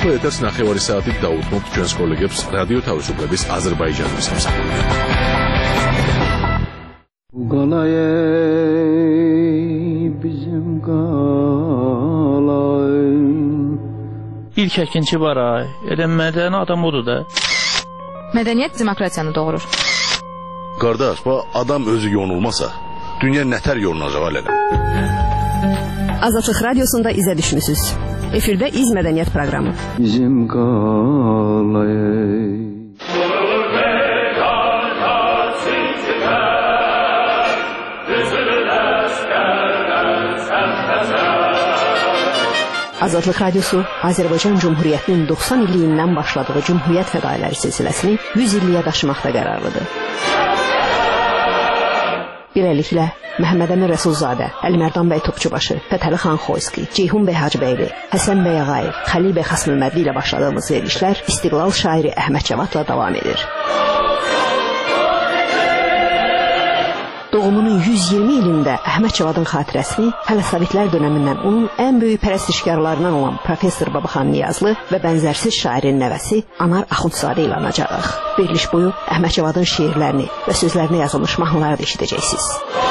ახლა ეთერს 9 საათით დაუთმობთ ჩვენს კოლეგებს რადიო თავისუფლების აზერბაიჯანის სამსახურიდან. İlk əkinçi var ay. Elə mədəni adam odur da. Mədəniyyət demokratiyanı doğurur. Qardaş, adam özü yonulmasa, dünya nətər yolunacaq elədim. Azadlıq Radiosunda izə düşmüsünüz. Efirdə İz Mədəniyyət proqramı. Bizim qalayı. Azadlıq Radiosu Azərbaycan Cumhuriyyətinin 90 illiyindən başladığı Cumhuriyyət fədailəri silsiləsini 100 illiyə daşımaqda qərarlıdır. Beləliklə, Məhəmməd Əmin Rəsulzadə, Əlimərdan bəy Topçubaşı, Fətəli xan Xoyski, Ceyhun bəy Hacıbəyli, Həsən bəy Ağayev, Xəlil bəy Xasmülmədli ilə başladığımız verilişlər İstiqlal şairi Əhməd Cavadla davam edir. Doğumunun 120 ilində Əhməd Cavadın xatirəsini hələ Sovetlər dönəmindən onun ən böyük pərəstişkarlarından olan Professor Babaxan Niyazlı və bənzərsiz şairin nəvəsi Anar Axundzadə ilə anacağıq. Veriliş boyu Əhməd Cavadın şeirlərini və sözlərinə yazılmış mahnıları da eşidəcəksiniz.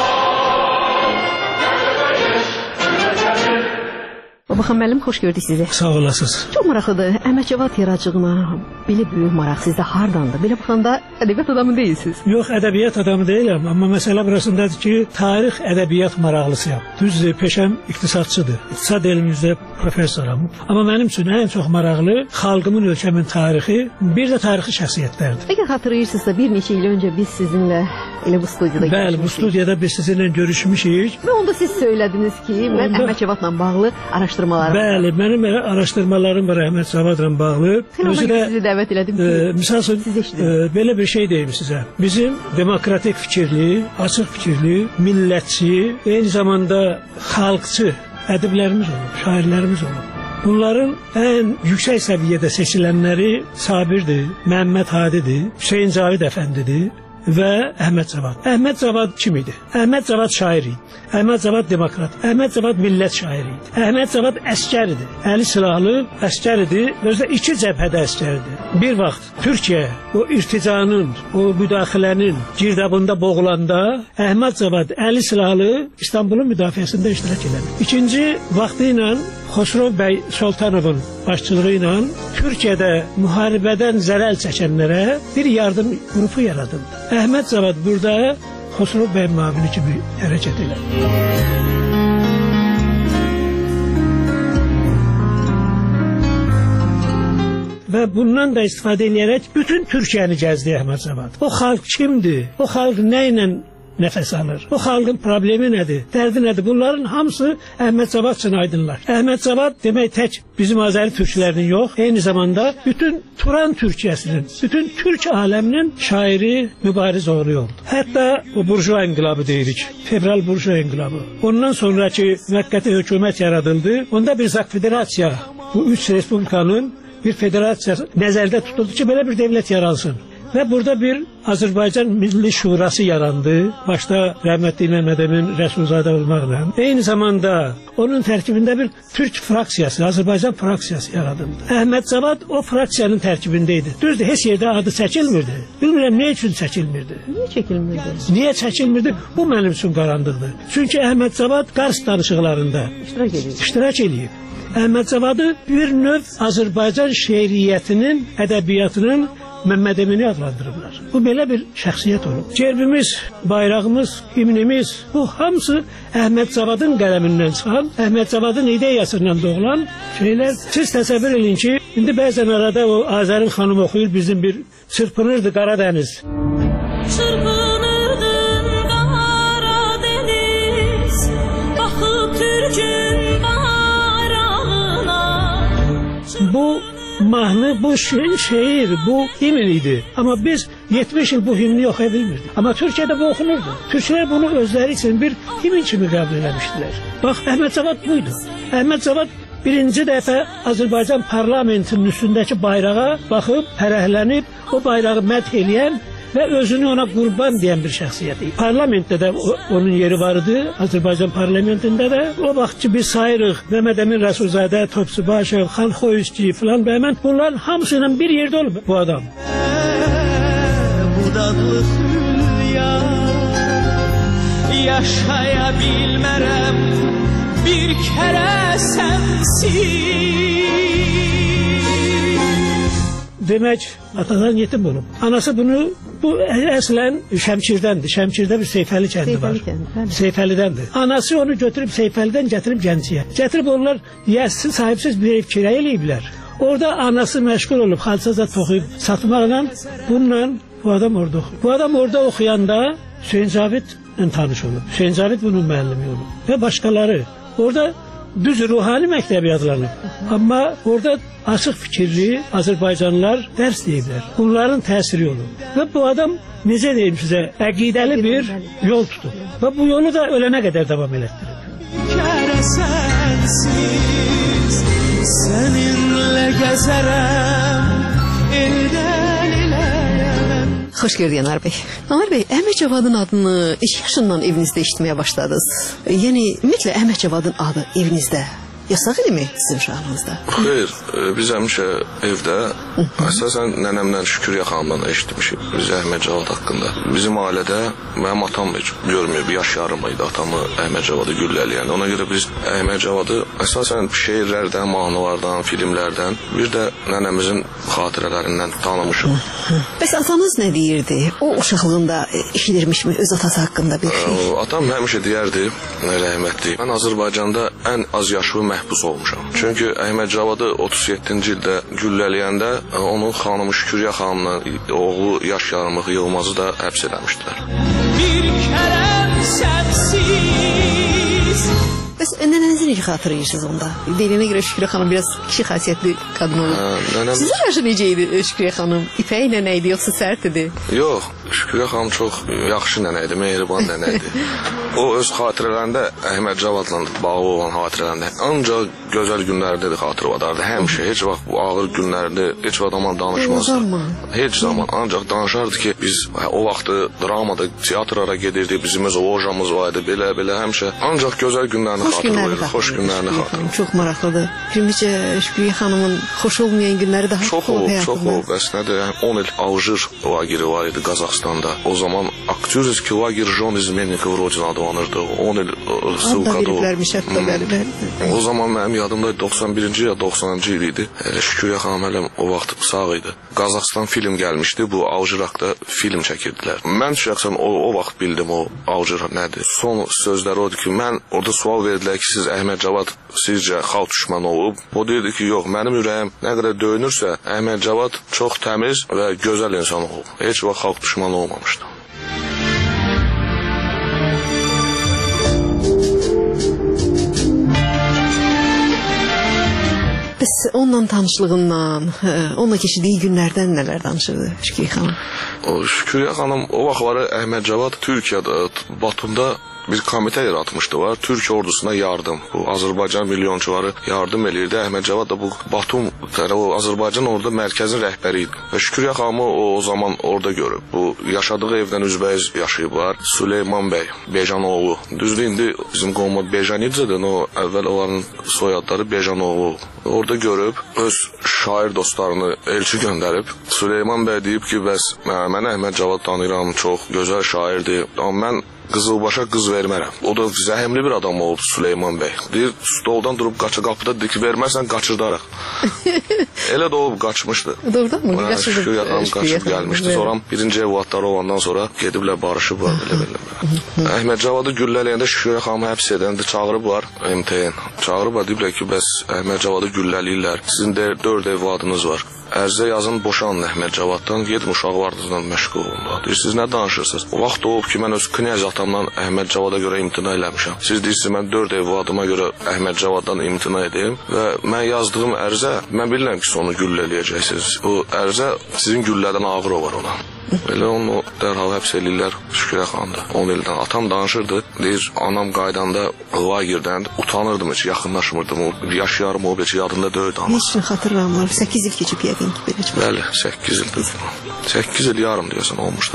Babaxan müəllim, xoş gördük sizi. Sağ olasınız. Çox maraqlıdır. Əhməd Cavad yaradıcılığına belə böyük maraq sizdə hardandır? Belə baxanda ədəbiyyat adamı deyilsiniz. Yox, ədəbiyyat adamı deyiləm, amma məsələ burasındadır ki, tarix ədəbiyyat maraqlısıyam. Düzdür, peşəm iqtisadçıdır. İqtisad elmimizdə professoram. Amma mənim üçün ən çox maraqlı xalqımın, ölkəmin tarixi, bir də tarixi şəxsiyyətlərdir. Əgər xatırlayırsınızsa, bir neçə il öncə biz sizinlə elə bu studiyada görüşmüşük. Bəli, bu studiyada biz sizinlə görüşmüşük. Və onda siz söylədiniz ki, mən Əhməd Cavadla bağlı araşdırmalarım var. Bəli, mənim araşdırmalarım var Əhməd Cavadla bağlı. Sizi dəvət elədim ki, misal üçün, belə bir şey deyim sizə. Bizim demokratik fikirli, açıq fikirli, millətçi, eyni zamanda xalqçı ədiblərimiz olub, şairlərimiz olub. Bunların ən yüksək səviyyədə seçilənləri Sabirdir, Məhəmməd Hadidir, Hüseyin Cavid Əfəndidir və Əhməd Cavad. Əhməd Cavad kim idi? Əhməd Cavad şair idi. Əhməd Cavad demokrat. Əhməd Cavad millət şairi idi. Əhməd Cavad əskər idi. Əli silahlı əskər idi. Özdə iki cəbhədə əskər idi. Bir vaxt Türkiyə o irticanın, o müdaxilənin girdabında boğulanda Əhməd Cavad əli silahlı İstanbulun müdafiəsində iştirak edir. İkinci vaxtı ilə Xosrov bəy Sultanovun başçılığı ilə Türkiyədə müharibədən zərər çəkənlərə bir yardım qrupu yaradıldı. Əhməd Cavad burada Xosrov bəy müavini kimi hərəkət edir. Və bundan da istifadə edərək bütün Türkiyəni gəzdi Əhməd Cavad. O xalq kimdir? O xalq nə ilə nəfəs alır? O xalqın problemi nədir? Dərdi nədir? Bunların hamısı Əhməd Cavad üçün aydınlar. Əhməd Cavad demək tək bizim Azəri türklərinin yox, eyni zamanda bütün Turan Türkiyəsinin, bütün Türk aləminin şairi, mübariz oğlu oldu. Hətta o burjuva inqilabı deyirik, fevral burjuva inqilabı. Ondan sonraki müvəqqəti hökumət yaradıldı. Onda bir Zak Federasiya, bu üç respublikanın bir federasiya nəzərdə tutuldu ki, belə bir dövlət yaransın. Və burada bir Azərbaycan Milli Şurası yarandı. Başda rəhmətli Məhəmməd Əmin Rəsulzadə olmaqla. Eyni zamanda onun tərkibində bir Türk fraksiyası, Azərbaycan fraksiyası yaradıldı. Əhməd Cavad o fraksiyanın tərkibində idi. Düzdür, heç yerdə adı çəkilmirdi. Bilmirəm, nə üçün çəkilmirdi? Niyə çəkilmirdi? Niyə çəkilmirdi? Bu mənim üçün qaranlıqdır. Çünki Əhməd Cavad Qars danışıqlarında iştirak edib. Əhməd Cavadı bir növ Azərbaycan şeiriyyətinin, ədəbiyyatının Məhəmməd Əmini adlandırıblar. Bu belə bir şəxsiyyət olub. Gerbimiz, bayrağımız, himnimiz, bu hamısı Əhməd Cavadın qələmindən çıxan, Əhməd Cavadın ideyasından doğulan şeylər. Siz təsəvvür edin ki, indi bəzən arada o Azərin xanım oxuyur, bizim bir çırpınırdı Qaradəniz. Çırpınırdın Qaradəniz, baxıb Türkün bayrağına. Bu mahnı, bu şeir, bu himn idi. Ama biz 70 yıl bu himni oxuya bilmirdik. Ama Türkiye'de bu okunurdu. Türkler bunu özleri için bir himn kimi qəbul eləmişdilər. Bax, Əhməd Cavad buydu. Əhməd Cavad birinci dəfə Azərbaycan parlamentinin üstündəki bayrağa baxıb, fərəhlənib, o bayrağı mədh eləyən və özünü ona qurban deyən bir şəxsiyyət idi. Parlamentdə də onun yeri var idi, Azərbaycan parlamentində də. O vaxt ki biz sayırıq Məhəmməd Əmin Rəsulzadə, Topçubaşev, Xalxoyski filan və mən bunların hamısıyla bir yerdə olub bu adam. Budadlı hülya yaşaya bilmərəm bir kərə sənsiz. Demək, atadan yetim olub. Anası bu əslən Şəmkirdəndir. Şəmkirdə bir Seyfəli kəndi var. Seyfəlidəndir. Anası onu götürüb Seyfəlidən gətirib Gəncəyə. Gətirib onlar yəssiz, sahibsiz bir ev kirayə eləyiblər. Orada anası məşğul olub, xalçaza toxuyub satmaqla, bununla bu adam orada oxuyub. Bu adam orada oxuyanda Hüseyn Cavidlə tanış olub. Hüseyn Cavid bunun müəllimi olub. Və başqaları. Orada düz ruhani məktəbi adlanıb. Amma orada açıq fikirli Azərbaycanlılar dərs deyiblər. Bunların təsiri olub. Və bu adam, necə deyim sizə, əqidəli bir yol tutub. Və bu yolu da ölənə qədər davam elətdirib. Kərə sənsiz, səninlə gəzərəm, eldən eləyəm. Xoş gördük Anar bəy. Anar bəy, Əhməd Cavadın adını 2 yaşından evinizdə eşitməyə başladınız. Yəni, ümumiyyətlə Əhməd Cavadın adı evinizdə yasaq idimi sizin uşağınızda? Xeyr, biz həmişə evdə əsasən nənəmlə Şüküryə xanımdan eşitmişik biz Əhməd Cavad haqqında. Bizim ailədə mənim atam heç görməyib, yaş yarım idi atamı Əhməd Cavadı güllələyən. Ona görə biz Əhməd Cavadı əsasən şeirlərdən, mahnılardan, filmlərdən, bir də nənəmizin xatirələrindən tanımışıq. Bəs atanız nə deyirdi? O uşaqlığında eşidirmişmi öz atası haqqında bir şey? Atam həmişə deyərdi, rəhmətli, mən Azərbaycanda ən az yaşlı məhbus olmuşam. Çünki Əhməd Cavadı 37-ci ildə güllələyəndə onun xanımı Şüküryə xanımla oğlu yaş yarımlıq Yılmazı da həbs eləmişdilər. Bir kərəm sənsiz. Bəs nənənizi necə xatırlayırsınız onda? Deyilənə görə Şüküryə xanım biraz kişi xasiyyətli qadın olur. Sizin yaşı necə idi Şüküryə xanım? İpək nənə idi, yoxsa sərt idi? Yox, Şüküryə xanım çox yaxşı nənə idi, mehriban nənə idi. O öz xatirələrində Əhməd Cavadla bağlı olan xatirələrində ancaq gözəl günlərdə də xatırladardı. Həmişə, heç vaxt bu ağır günlərdə heç vaxt danışmazdı. Heç zaman. Ancaq danışardı ki, biz o vaxtı dramada, teatrlara gedirdik, bizim öz lojamız var idi, belə həmişə. Ancaq gözəl günlərini xatırlayırdı, xoş günlərini xatırlayırdı. Çox maraqlıdır. Primlicə Şüküryə xanımın xoş olmayan günləri daha çox olub həyatında. Çox olub, bəs nədir? 10 il Alжир lageri var idi Qazaxstanda. O zaman Aktyorski lager Jon İzmennikov rodina adlanırdı. 10 il ссылкada o. O zaman mənim yadımda 91-ci ya 90-cı il idi. Şüküryə xanım hələ o vaxt sağ idi. Qazaxstan film gəlmişdi. Bu Alжир haqqında film çəkirdilər. Mən şəxsən o vaxt bildim o Alжир nədir. Son sözləri odur ki, mən orada sual verdilər ki, siz Əhməd Cavad sizcə xalq düşmanı olub? O deyirdi ki, yox, mənim ürəyim nə qədər döyünürsə, Əhməd Cavad çox təmiz və gözəl insan olub. Heç vaxt xalq düşmanı olmamışdı. Bəs onunla tanışlığından, onunla keçirdiyi günlərdən nələr danışırdı Şüküryə xanım? Şüküryə xanım o vaxtları Əhməd Cavad Türkiyədə, Batumda bir komitə yaratmışdı var. Türkiyə ordusuna yardım. Bu Azərbaycan milyonçuları yardım eləyirdi. Əhməd Cavad da bu Batum, Azərbaycan orada mərkəzin rəhbəri idi. Və Şüküryə xanımı o zaman orada görüb. Bu yaşadığı evdən üzbəyiz yaşayıblar. Süleyman bəy, Bejanoğlu. Düzdür, indi bizim qolma Bejanidzedir. O əvvəl onların soyadları Bejanoğlu. Orada görüb, öz şair dostlarını elçi göndərib. Süleyman bəy deyib ki, bəs mən Əhməd Cavad tanıyıram, çox gözəl şairdir. Amma mən Qızılbaşa qız vermərəm. O da zəhimli bir adam olub Süleyman bəy. Deyir, stoldan durub qapıda deyir ki, vermərsən qaçırdaraq. Elə də olub qaçmışdı. Doğrudan mı? Şüküryə xanım qaçıb gəlmişdi. Sonra birinci evlatları olandan sonra gediblər barışıblar. Əhməd Cavadı güllələyəndə Şüküryə xanımı həbs edəndə çağırıblar MTN. Çağırıblar, deyiblər ki, bəs Əhməd Cavadı güllələyirlər. Sizin 4 evladınız var. Ərzə yazın boşanın Əhməd Cavaddan, gedin uşaqlarınızla məşğul olun. Deyir, siz nə danışırsınız? O vaxt olub ki, mən öz knyaz atam atamdan Əhməd Cavada görə imtina eləmişəm. Siz deyirsiniz, mən 4 evladıma görə Əhməd Cavaddan imtina edeyim və mən yazdığım ərizə, mən bilirəm ki, sonu güll eləyəcəksiniz. Bu ərizə sizin güllərdən ağır var ona. Belə onu dərhal həbs eləyirlər Şükürə xanımda. 10 ildən. Atam danışırdı, deyir, anam qaydanda lagerdən utanırdım, heç yaxınlaşmırdım. Yaşayarım, o heç yadında deyil anası. Heç nə xatırlamır, 8 il keçib yəqin ki, belə. Bəli, 8 ildir. 8 il yarım deyəsən olmuş da.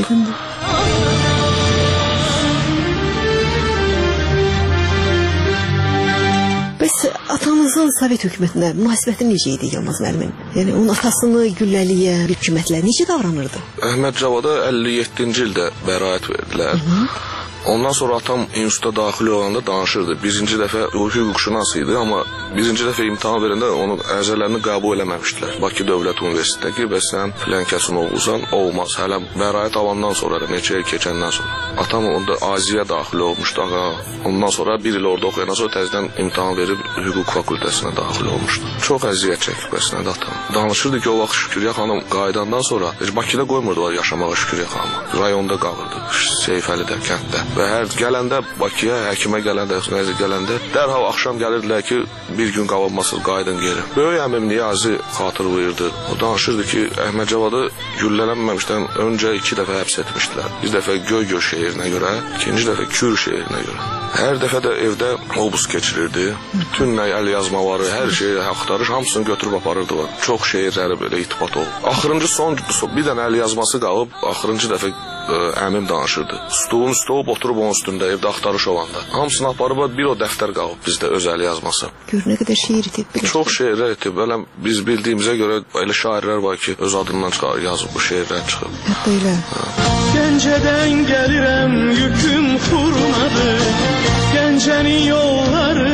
Bəs atanızın Sovet hökumətində münasibəti necə idi Yılmaz müəllimin? Yəni onun atasını gülləliyən hökumətlər necə davranırdı? Əhməd Cavada 57-ci ildə bəraət verdilər. Ondan sonra atam instituta daxil olanda danışırdı. Birinci dəfə o hüquqşünas idi, amma birinci dəfə imtahan verəndə onun ərizələrini qəbul eləməmişdilər. Bakı Dövlət Universitetində ki, bəs sən filan kəsin oğlusan, olmaz. Hələ bəraət alandan sonra, neçə il keçəndən sonra. Atam onda Aziyə daxil olmuşdu. Ondan sonra bir il orada oxuyandan sonra təzədən imtahan verib hüquq fakültəsinə daxil olmuşdu. Çox əziyyət çəkib əslində atam. Danışırdı ki, o vaxt Şükürə xanım qayıdandan sonra Bakıda qoymurdular yaşamağa Şükürə xanımı. Rayonda qalırdı, Seyfəlidə, kənddə. Və hər gələndə Bakıya, həkimə gələndə, dərhal axşam gəlirdilər ki, bir gün qalınmasın, qayıdın geri. Böyük əmim Niyazi xatırlayırdı. O danışırdı ki, Əhməd Cavadı güllələnməmişdən öncə 2 dəfə həbs etmişdilər. Bir dəfə Göygöl şeirinə görə, ikinci dəfə Kür şeirinə görə. Hər dəfə də evdə obus keçirirdi. Bütün əl yazmaları, hər şeyi axtarış, hamısını götürüb aparırdılar. Çox şeirləri belə itibat olub. Axırıncı bir dənə əl yazması qalıb, axırıncı dəfə əmim danışırdı. Stolun üstə olub, oturub onun üstündə, evdə axtarış olanda. Hamısını aparıb, bir o dəftər qalıb bizdə öz əl yazması. Gör, nə qədər şeir itib. Çox şeirlər itib. Biz bildiyimizə görə elə şairlər var ki, öz adından yazıb bu şeirlər çıxıb. Hətta elə. Gəncədən gəlirəm, yüküm xurmadır. Gəncənin yolları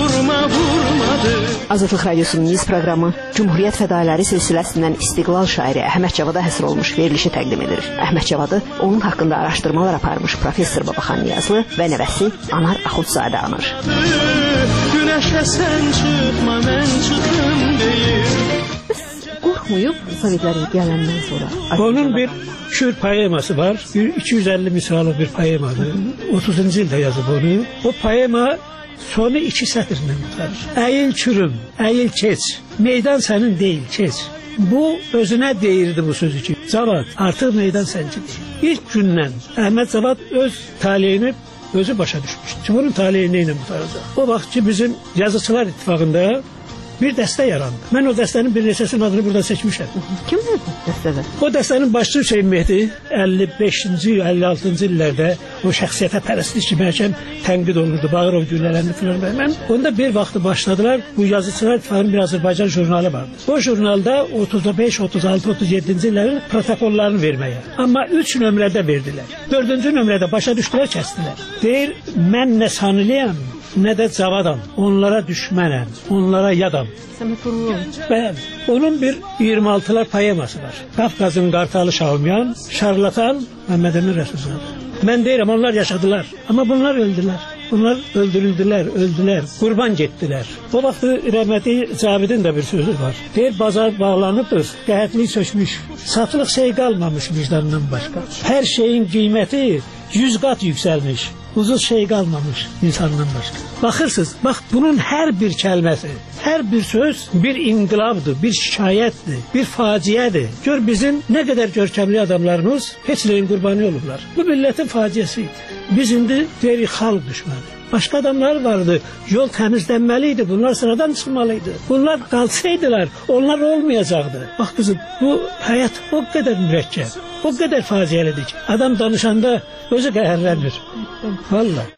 vurmadır. Azadlıq Radiosunun iz proqramı Cümhuriyyət fədailləri silsiləsindən İstiqlal şairi Əhməd Cavada həsr olmuş verilişi təqdim edir. Əhməd Cavadı onun haqqında araşdırmalar aparmış professor Babaxan Niyazlı və nəvəsi Anar Axundzadə anır. Günəşə sən çıxma, mən çıxım deyir. Qorxmuyub Sovetlərin gələndən sonra. Onun bir Kür poeması var. 250 misralı bir poemadır. 30-cu ildə yazıb onu. O poema sonu 2 sətirlə tutar. Əyil Kürüm, əyil keç. Meydan sənin deyil, keç. Bu özünə deyirdi bu sözü ki, Cavad, artıq meydan səncindir. İlk gündən Əhməd Cavad öz taleyini özü başa düşmüşdü. Ki, bunun taleyi nə ilə qutaracaq? O vaxt ki, bizim yazıçılar ittifaqında bir dəstə yarandı. Mən o dəstənin bir neçəsinin adını burada seçmişəm. Kimdir dəstədə? O dəstənin başçı Hüseyin Mehdi 55-ci, 56-cı illərdə o şəxsiyyətə pərəstlik kimi həkəm tənqid olunurdu. Bağırov güllələrini filan. Mən onda bir vaxtı başladılar. Bu yazıçılar ittifaqının bir Azərbaycan jurnalı vardı. O jurnalda 35, 36, 37-ci illərin protokollarını verməyə. Amma 3 nömrədə verdilər. 4-cü nömrədə başa düşdülər, kəsdilər. Deyir, mən nə sanılıyam, nə də Cavadam. Onlara düşmənəm, onlara yadam. Bəli. Onun bir 26'lar poeması var. Qafqazın qartalı Şahumyan, şarlatan və Mədəni Rəsulzadə. Mən deyirəm, onlar yaşadılar. Amma bunlar öldülər. Bunlar öldürüldülər, qurban getdilər. O vaxt rəhmətli Cavidin də bir sözü var. Deyir, bazar bağlanıbdır, qəhətlik sökmüş. Satılıq şey qalmamış vicdandan başqa. Hər şeyin qiyməti 100 qat yüksəlmiş. Uzun şey qalmamış insandan başqa. Baxırsınız, bax bunun hər bir kəlməsi, hər bir söz bir inqilabdır, bir şikayətdir, bir faciədir. Gör bizim nə qədər görkəmli adamlarımız heç nəyin qurbanı olublar. Bu millətin faciəsi idi. Biz indi deyirik xalq düşməni. Başqa adamlar vardı, yol təmizlənməli idi, bunlar sıradan çıxmalıydı. Bunlar qalsaydılar, onlar olmayacaqdı. Bax qızım, bu həyat o qədər mürəkkəb, o qədər faciəlidir ki, adam danışanda özü qəhərlənir. Vallahi.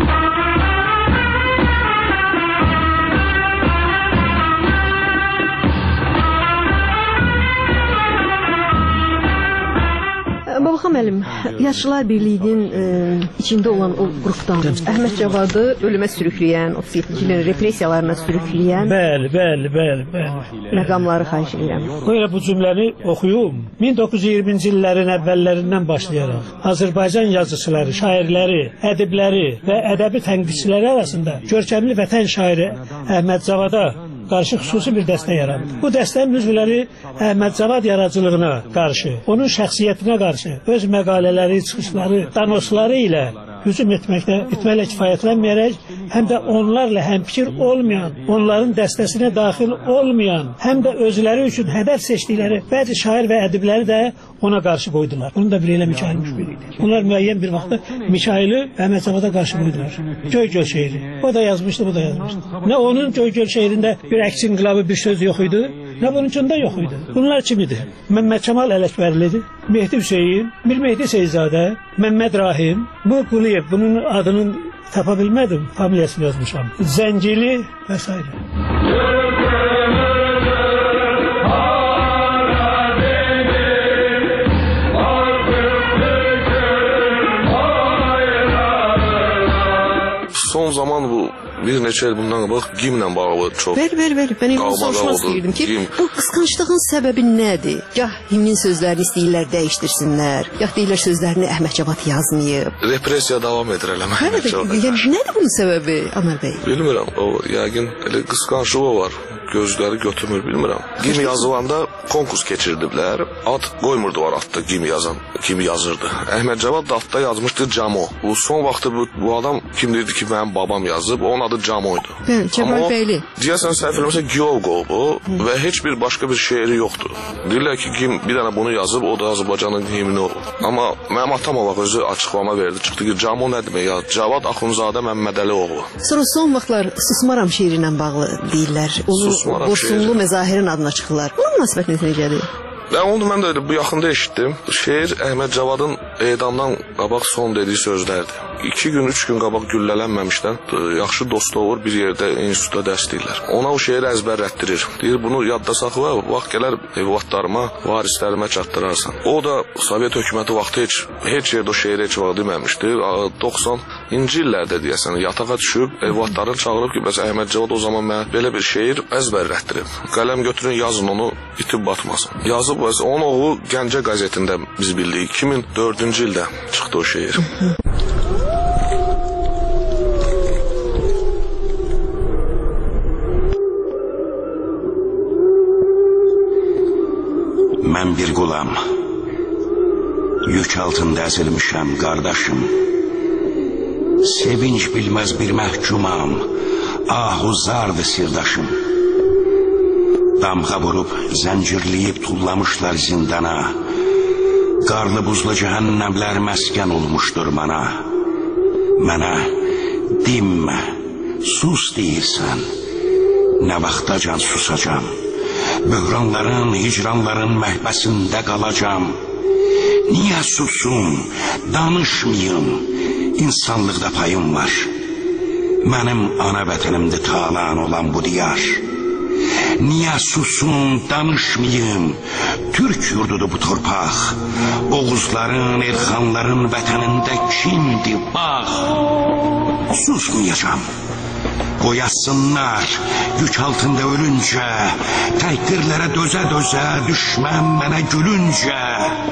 Babaxan müəllim, Yaşlılar Birliyinin içində olan o qrupdan Əhməd Cavadı ölümə sürükləyən, 37-ci ilin repressiyalarına sürükləyən Bəli. məqamları xahiş edirəm. Qoyla bu cümləni oxuyum. 1920-ci illərin əvvəllərindən başlayaraq Azərbaycan yazıçıları, şairləri, ədibləri və ədəbi tənqidçiləri arasında görkəmli vətən şairi Əhməd Cavada qarşı xüsusi bir dəstə yarandı. Bu dəstənin üzvləri Əhməd Cavad yaradıcılığına qarşı, onun şəxsiyyətinə qarşı öz məqalələri, çıxışları, danosları ilə hücum etməklə kifayətlənməyərək, həm də onlarla həmfikir olmayan, onların dəstəsinə daxil olmayan, həm də özləri üçün hədəf seçdikləri bəzi şair və ədibləri də ona qarşı qoydular. Bunu da bir elə Mikayıl Müşfiq idi. Bunlar müəyyən bir vaxtda Mikayılı Əhməd Cavada qarşı qoydular. Göygöl şeiri. O da yazmışdı, bu da yazmışdı. Nə onun Göygöl şeirində bir əks inqilabı bir söz yox idi, nə bununkunda yox idi. Bunlar kim idi? Məmməd Kəmal Ələkbərlidir, Mehdi Hüseyin, Mir Mehdi Seyzadə, Məmməd Rahim, bu Quliyev, bunun adını tapa bilmədim, familiyasını yazmışam. Zəngili və s. Son zaman bu bir neçə il bundan qabaq gimlə bağlı çox. Ver. Mən onu soruşmaq istəyirdim ki, bu qısqanclığın səbəbi nədir? Gah himnin sözlərini istəyirlər dəyişdirsinlər, gah deyirlər sözlərini Əhməd Cavad yazmayıb. Repressiya davam edir eləmə. Yəni nədir bunun səbəbi, Amar bəy? Bilmirəm, o yəqin elə qısqanclığı var. Gözləri götürmür, bilmirəm. Gim yazılanda konkurs keçirdiblər. Ad qoymurdular adda gim yazan. Kim yazırdı? Əhməd Cavad da adda yazmışdı Camo. Bu son vaxtı bu adam kim deyirdi ki, mənim babam yazıb, onun adı Camoydu. Cəmal bəyli. Deyəsən səhv eləmirəmsə Giyovqov bu və heç bir başqa bir şeiri yoxdur. Deyirlər ki, Gim bir dənə bunu yazıb, o da Azərbaycanın himni olub. Amma mənim atam o vaxt özü açıqlama verdi. Çıxdı ki, Camo nə demək ya? Cavad Axundzadə Məmmədəlioğlu. Sonra son vaxtlar Susmaram şeiri ilə bağlı deyirlər. Qoşunlu məzahirin adına çıxırlar. Bunun münasibətiniz necədir? Mən də bu yaxında eşitdim. Şeir Əhməd Cavadın edamdan qabaq son dediyi sözlərdir. 2 gün, 3 gün qabaq güllələnməmişdən yaxşı dost olur, bir yerdə institutda dərs deyirlər. Ona o şeiri əzbərlətdirir. Deyir, bunu yadda saxla, vaxt gələr evlatlarıma, varislərimə çatdırarsan. O da Sovet hökuməti vaxtı heç yerdə o şeiri heç vaxt deməmişdi. 90-cı illərdə deyəsən yatağa düşüb, evlatlarını çağırıb ki, bəs Əhməd Cavad o zaman mənə belə bir şeir əzbərlətdirib. Qələm götürün, yazın onu, itib batmasın. Yazıb, onun oğlu Gəncə qəzetində biz bildik. 2004-cü ildə çıxdı o şeir. Mən bir qulam, yük altında əzilmişəm, qardaşım. Sevinç bilməz bir məhkumam, ahuzardır sirdaşım. Damğa vurub, zəncirləyib tullamışlar zindana. Qarlı buzlu cəhənnəmlər məskən olmuşdur mana. Mənə dinmə, sus deyirsən, nə vaxtacan susacam. Böhranların, hicranların məhbəsində qalacam. Niyə susum, danışmayım, insanlıqda payım var. Mənim ana vətənimdir talan olan bu diyar. Niyə susum, danışmayım, Türk yurdudur bu torpaq. Oğuzların, Elxanların vətənində kimdir, bax. Susmayacam. Qoyasınlar, yük altında ölüncə, təhqirlərə dözə-dözə, düşmən mənə gülüncə.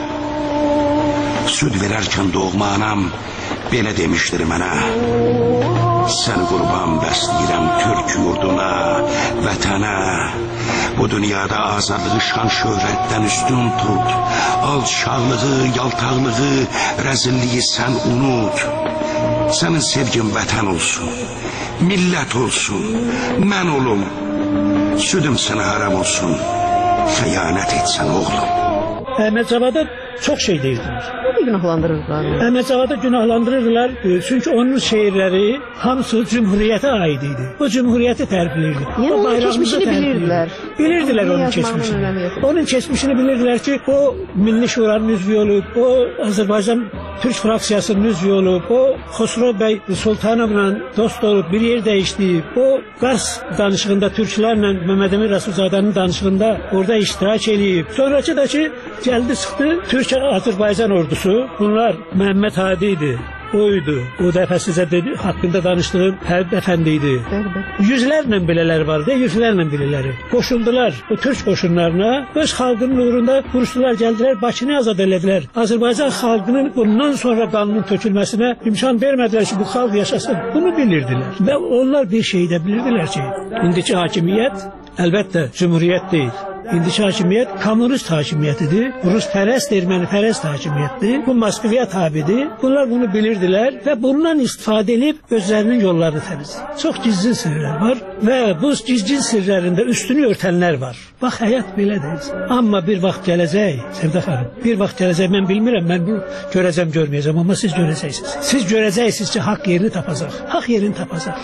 Süd verərkən doğma anam belə demişdir mənə. Sən qurban bəsləyirəm Türk yurduna, vətənə. Bu dünyada azadlığı şan şöhrətdən üstün tut. Alçaqlığı, yaltaqlığı, rəzilliyi sən unut. Sənin sevgin vətən olsun, millət olsun, mən olum. Südüm sənə haram olsun, xəyanət etsən oğlum. Əhməd Cavada çox şey deyirdilər. Günahlandırırdılar. Əhməd Cavadı günahlandırırdılar. Çünki onun şeirləri hamısı Cümhuriyyətə aid idi. O Cümhuriyyəti tərifləyirdi. Yəni onun keçmişini bilirdilər. Bilirdilər onun keçmişini. Onun keçmişini bilirdilər ki, o Milli Şuranın üzvü olub, o Azərbaycan Türk fraksiyasının üzvü olub, o Xosrov bəy Sultanovla dost olub, bir yer dəyişdiyib, o Qars danışığında türklərlə Məhəmməd Əmin Rəsulzadənin danışığında orada iştirak edib. Sonraki da ki, gəldi çıxdı Türk-Azərbaycan ordusu. Bunlar Məhəmməd Hadi idi, oydu. O dəfə sizə haqqında danışdığım Həbib Əfəndi idi. Yüzlərlə belələr vardı, yüzlərlə belələri. Qoşuldular o Türk qoşunlarına, öz xalqının uğrunda vuruşdular, gəldilər, Bakını azad elədilər. Azərbaycan xalqının bundan sonra qanının tökülməsinə imkan vermədilər ki, bu xalq yaşasın. Bunu bilirdilər. Və onlar bir şey də bilirdilər ki, indiki hakimiyyət əlbəttə Cümhuriyyət deyil. İndiki hakimiyyət kommunist hakimiyyətidir. Ruspərəst, ermənipərəst hakimiyyətdir. Bu Moskvaya tabidir. Bunlar bunu bilirdilər və bundan istifadə edib özlərinin yollarını təmizləyir. Çox gizli sirlər var və bu gizli sirlərində üstünü örtənlər var. Bax, həyat belədir. Amma bir vaxt gələcək, Sevda xanım, bir vaxt gələcək, mən bilmirəm, mən bu görəcəm, görməyəcəm, amma siz görəcəksiniz. Siz görəcəksiniz ki, haqq yerini tapacaq. Haqq yerini tapacaq.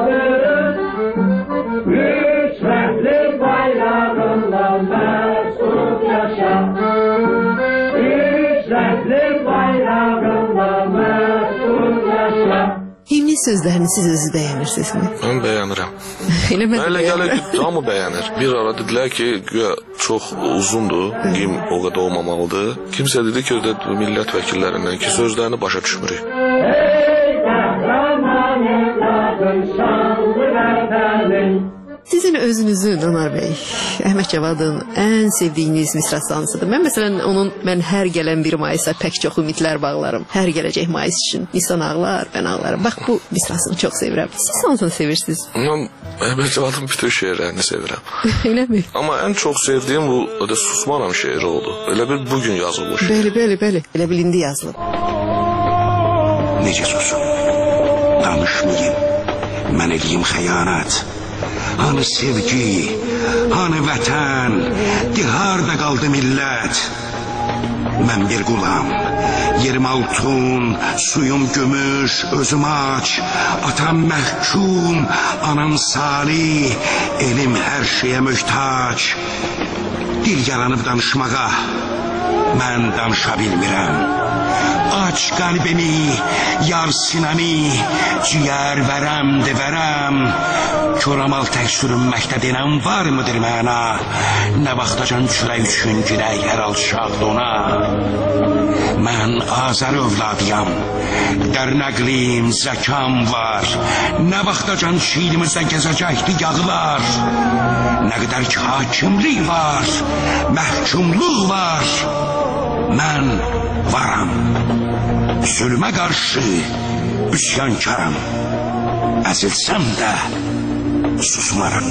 Üç renkli bayrağından mesut yaşa. Üç renkli bayrağından mesut yaşa. Himnin sözlərini siz özü bəyənirsinizmi? Mən bəyənirəm. Elə gəlir ki, hamı bəyənir. Bir ara dedilər ki, çox uzundur, himn o qədər olmamalıdır. Kimsə dedi ki, millət vəkillərindən ki, sözlərini başa düşmürük. Ey qəhrəman evladım, şanlı vətənim. Sizin özünüzün, Anar bəy, Əhməd Cavadın ən sevdiyiniz misrası hansıdır? Mən məsələn, mən hər gələn 1 Mayısa pək çox ümidlər bağlarım. Hər gələcək Mayıs üçün. Nisan ağlar, mən ağlarım. Bax, bu misrasını çox sevirəm. Siz hansını sevirsiniz? Mən Əhməd Cavadın bütün şeirlərini sevirəm. Elə mi? Amma ən çox sevdiyim bu Susmaram şeiri oldu. Elə bil bugün yazılmış. Bəli. Elə bil indi yazılıb. Necə susum? Danışmayayım. Mən eləyim xəyanət. Hanı sevgi, hanı vətən, harda qaldı millət? Mən bir qulam, yerim altun, suyum gümüş, özüm aç, atam məhkum, anam salih, elim hər şeyə möhtac. Dil yaranıb danışmağa, mən danışa bilmirəm. Aç qəlbimi, yar sinəmi, ciyər vərəm, devərəm. Köramal tək sürünməkdə denən var mıdır məna? Nə vaxtacan çürək üçün girək hər alçaq dona? Mən Azər övladıyam, dərnəqlim, zəkam var. Nə vaxtacan şiirimizdə gəzəcəkdi yağlar? Nə qədər ki hakimlik var, məhkumluq var. Mən varam, zulmə qarşı üsyankaram. Əzilsəm də susmaram.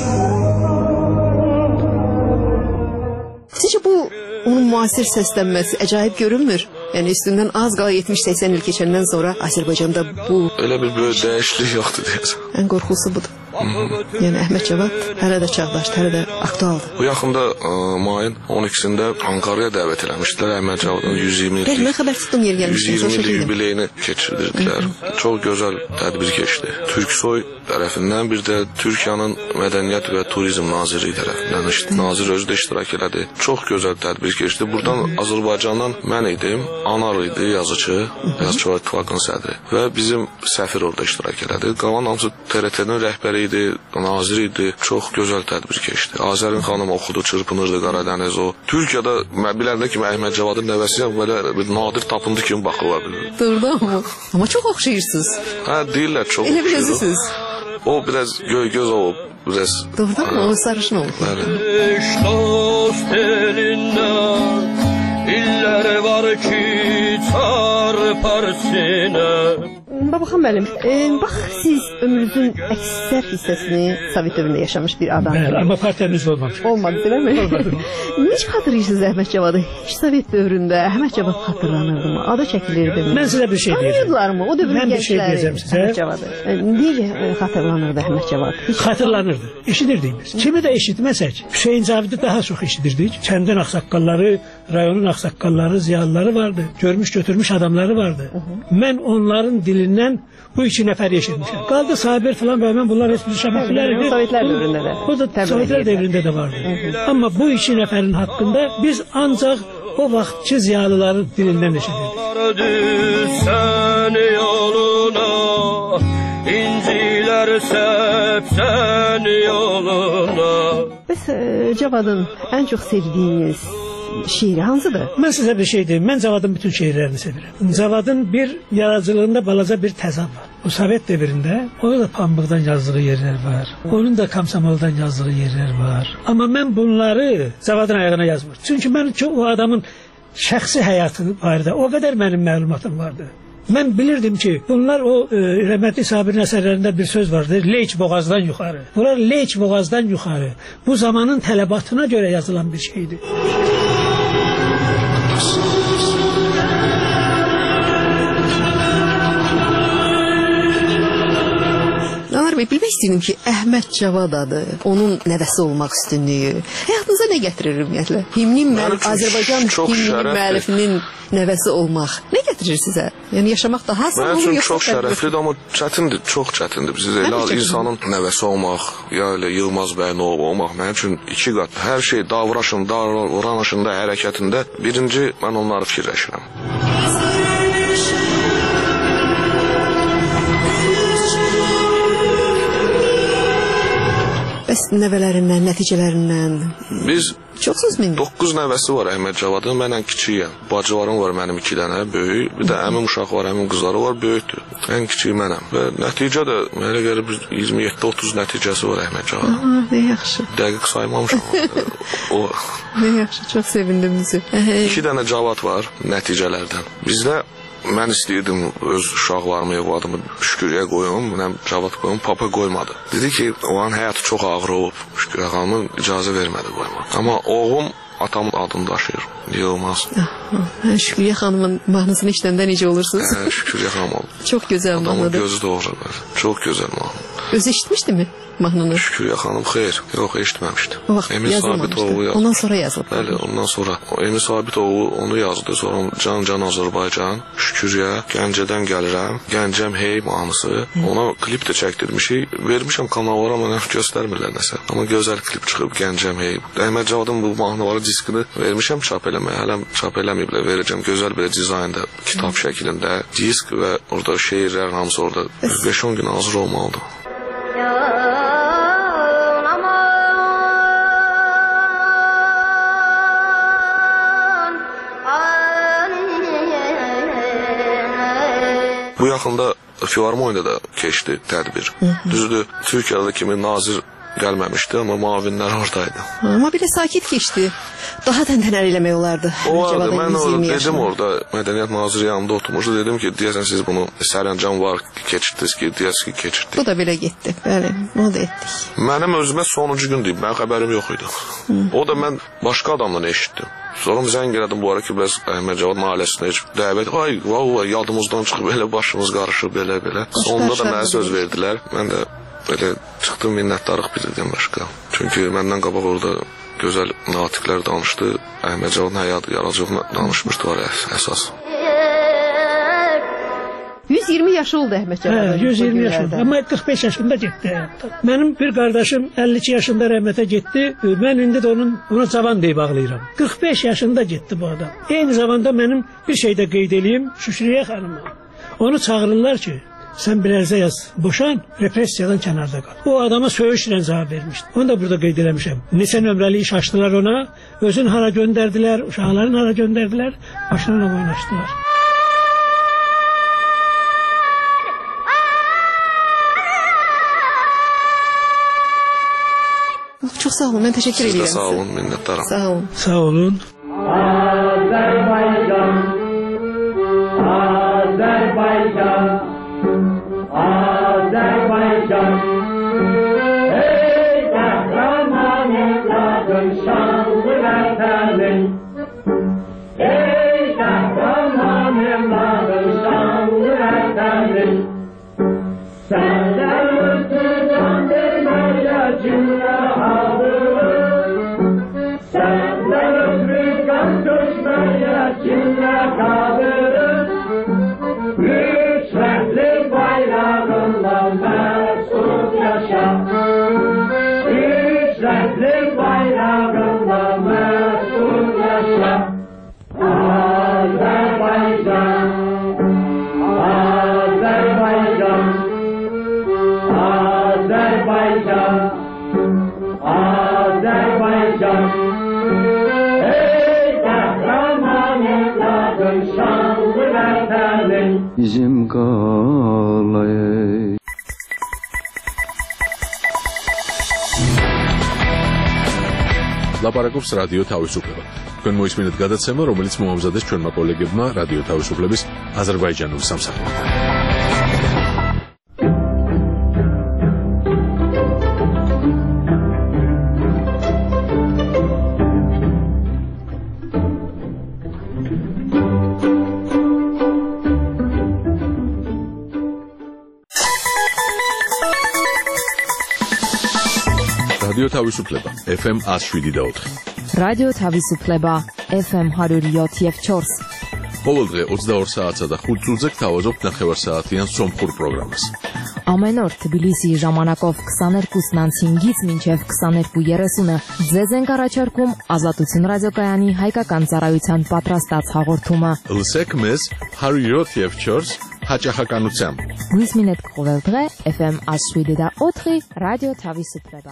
Sizcə bu onun müasir səslənməsi əcaib görünmür? Yəni üstündən az qala 70-80 il keçəndən sonra Azərbaycanda bu... Elə bir böyük dəyişiklik yoxdur deyəsən. Ən qorxusu budur. Yəni Əhməd Cavad hələ də çağdaşdır, hələ də aktualdır. Bu yaxında mayın 12-sində Ankara'ya dəvət eləmişdilər Əhməd Cavadın 120 Bəli, mən xəbər tutdum yer gəlmişdim. 120 il yubileyini keçirdirdilər. Çox gözəl tədbir keçdi. Türksoy tərəfindən, bir də Türkiyənin Mədəniyyət və Turizm Naziri tərəfindən nazir özü də iştirak elədi. Çox gözəl tədbir keçdi. Buradan Azərbaycandan mən idim, Anar idi yazıcı, Yazıçılar İttifaqının sədri və bizim səfir orada iştirak elədi. Qalan hamısı TRT-nin rəhbəri idi, nazir idi. Çox gözəl tədbir keçdi. Azərin xanım oxudu, çırpınırdı Qaradəniz o. Türkiyədə mən biləndə kimi Əhməd Cavadın nəvəsiyəm, belə bir nadir tapıntı kimi baxırlar. Doğrudan amma çox oxşayırsınız. Hə, deyirlər çox oxşayır. Elə bilirsiniz. O biraz göz olub, biraz. Doğrudan mı? O sarışın olub. Bəli. Dost elindən illər var ki çarpar sinə. Babaxan müəllim, bax siz ömrünüzün əksər hissəsini Sovet dövründə yaşamış bir adam. Bəli, amma partiyamız olmamış. Olmadı, değil mi? Olmadı. Necə xatırlayırsınız Əhməd Cavadı? Hiç Sovet dövründə Əhməd Cavad xatırlanırdı mı? Adı çəkilirdi mi? Mən sizə bir şey deyəcəm. Tanıyırdılar mı? O dövrün mən bir şey deyəcəm sizə. Əhməd Cavadı. Necə xatırlanırdı Əhməd Cavad? Xatırlanırdı. Eşidirdik biz. Kimi də eşitməsək, Hüseyin Cavidi daha çox eşidirdik. Kəndin ağsaqqalları, rayonun ağsaqqalları, ziyalıları vardı. Görmüş götürmüş adamları vardı. Mən onların dilindən bu 2 nəfər eşitmişəm. Qaldı Sabir falan və mən bunlar heç bir şəbəkələr idi. Sovetlər dövründə də. O da Sovetlər dövründə də vardı. Amma bu 2 nəfərin haqqında biz ancaq o vaxtki ziyalıların dilindən eşidirdik. Sən yoluna, incilər səpsən yoluna. Bəs Cavadın ən çox sevdiyiniz şiiri hansıdır? Mən sizə bir şey deyim. Mən Cavadın bütün şeirlərini sevirəm. Cavadın bir yaradıcılığında balaca bir təzad var. Bu Sovet dövründə onun da pambıqdan yazdığı yerlər var. Onun da komsomoldan yazdığı yerlər var. Amma mən bunları Cavadın ayağına yazmır. Çünki mən o adamın şəxsi həyatı barədə o qədər mənim məlumatım vardı. Mən bilirdim ki, bunlar o rəhmətli Sabirin əsərlərində bir söz vardır, Leyç boğazdan yuxarı. Bunlar Leyç boğazdan yuxarı. Bu zamanın tələbatına görə yazılan bir şeydir. Anar bəy, bilmək istəyirdim ki, Əhməd Cavad adı, onun nəvəsi olmaq üstünlüyü həyatınıza nə gətirir ümumiyyətlə? Azərbaycan himnin müəllifinin nəvəsi olmaq nə gətirir sizə? Yəni yaşamaq daha asan olur? Mənim üçün çox şərəflidir, amma çətindir, çox çətindir. Elə insanın nəvəsi olmaq, ya elə Yılmaz bəyin oğlu olmaq mənim üçün iki qat. Hər şey davranışında, davranışında, hərəkətində birinci mən onları fikirləşirəm. Bəs nəvələrindən, nəticələrindən? Biz çoxsuz min? 9 nəvəsi var Əhməd Cavadın, mən ən kiçiyəm. Bacılarım var mənim 2 dənə, böyük. Bir də əmim uşaq var, əmim qızları var, böyükdür. Ən kiçiyi mənəm. Və nəticə də mənə görə 27-30 nəticəsi var Əhməd Cavadın. Nə yaxşı. Dəqiq saymamışam. Nə yaxşı, çox sevindim bizi. 2 dənə Cavad var nəticələrdən. Bizdə mən istəyirdim öz uşaqlarımı, evladımı Şükürüyə qoyum, mən Cavad qoyum, papa qoymadı. Dedi ki, onun həyatı çox ağır olub, Şükürə xanımın icazə vermədi qoymadı. Amma oğlum atamın adını daşıyır, Yılmaz. Şükürüyə xanımın mahnısını işləndə necə olursunuz? Şükürüyə xanım oldu. Çox gözəl mahnıdır. Adamın gözü doğru, çox gözəl mahnı. Özü eşitmişdi mi mahnını? Şükürüyə xanım xeyr, yox eşitməmişdi. O vaxt yazılmamışdı. Ondan sonra yazıldı. Bəli, ondan sonra. Emin Sabitoğlu onu yazdı. Sonra Can Azərbaycan, Şükürüyə, Gəncədən gəlirəm, Gəncəm hey mahnısı. Ona klip də çəkdirmişik. Vermişəm kanallara, amma göstərmirlər nəsə. Amma gözəl klip çıxıb Gəncəm hey. Əhməd Cavadın bu mahnıları diskini vermişəm çap eləməyə. Hələm çap eləməyiblər, verəcəm. Gözəl bir dizaynda, kitab şəklində disk və orada şeirlərin hamısı orada 5-10 gün hazır olmalıdır. Bu yaxında Filarmoniyada da keçdi tədbir. Düzdür, Türkiyədə kimi nazir gəlməmişdi, amma müavinlər oradaydı. Amma bir də sakit keçdi. Daha təntənəli eləmək olardı. O vardı, mən dedim orada, Mədəniyyət Naziri yanımda oturmuşdu, dedim ki, deyəsən siz bunu sərəncam var, keçirdiniz ki, deyəsən ki, keçirdik. Bu da belə getdi, bəli, onu da etdik. Mənim özümə sonuncu gün deyib, mənim xəbərim yox idi. O da mən başqa adamdan eşitdim. Sonra zəng elədim bu ara ki, biraz Əhməd Cavad mahalləsinə heç dəvət, ay, vallahi yadımızdan çıxıb, belə başımız qarışıb, belə. Sonunda da mənə söz verdilər, mən də belə çıxdım, minnətdarlıq bildirdim başqa. Çünki məndən qabaq orada gözəl natiqlər danışdı, Əhməd Cavadın həyat yaradıcılığını danışmışdılar əsas. 120 yaşı oldu Əhməd Cavadın. 120 yaşı oldu, amma 45 yaşında getdi həyatdan. Mənim bir qardaşım 52 yaşında rəhmətə getdi, mən indi də ona cavan deyib ağlayıram. 45 yaşında getdi bu adam. Eyni zamanda mənim bir şey də qeyd edeyim, Şükriyə xanıma. Onu çağırırlar ki, sən bir ərizə yaz, boşan, repressiyadan kənarda qal. O adama söyüşlə cavab vermişdi. Onu da burada qeyd eləmişəm. Neçə nömrəli iş açdılar ona, özün hara göndərdilər, uşaqların hara göndərdilər, başlarına oynaşdılar. Çok sağ olun, ben teşekkür ediyorum. Siz de sağ olun, minnettarım. Sağ olun. Sağ olun. Azerbaycan, Azerbaycan, Azerbaycan. Ey kahraman evladım, şanlı vatanın. Ey kahraman evladım, şanlı vatanın. Senden ısırdan vermeye cümle alırım. Senden ısırdan düşmeye cümle kalırım. Üç renkli bayrağınla mesut yaşa. Üç renkli bayrağınla mesut yaşa. Azerbaycan, Azerbaycan, Azerbaycan, Azerbaycan. Ey kahraman evladım, şanlı vatanın. Bizim qalay. ლაპარაკობს რადიო თავისუფლება. თქვენ მოისმინეთ გადაცემა, რომელიც მოამზადეს ჩვენმა კოლეგებმა რადიო თავისუფლების აზერბაიჯანულ სამსახურთან. რადიო თავისუფლება FM 107.4. რადიო თავისუფლება FM 107.4. ყოველდღე 22 საათსა და 5 წუთზე გთავაზობთ ნახევარსაათიან სომხურ პროგრამას. Ամեն օր Թբիլիսի ժամանակով 22:05-ից մինչև 22:30-ը ձեզ ենք առաջարկում Ազատություն ռադիոկայանի հայկական ծառայության պատրաստած հաղորդումը։ Լսեք մեզ 107.4 հաճախականությամբ։ Գույս մինետ կողել դրե FM 107.4 ռադիո თავისუფლება